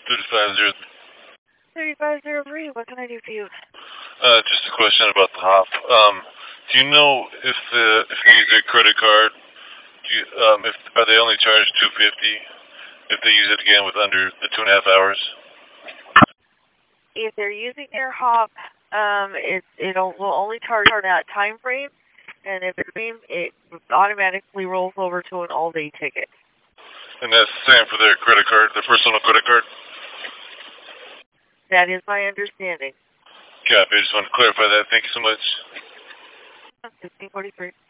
3503. 3503, what can I do for you? Just a question about the hop. Do you know if you use their credit card, if are they only charged $250 if they use it again with under the 2.5 hours? If they're using their hop, will only charge for that time frame, and if it's it automatically rolls over to an all-day ticket. And that's the same for their credit card, their personal credit card? That is my understanding. Copy. I just want to clarify that. Thank you so much. 1643.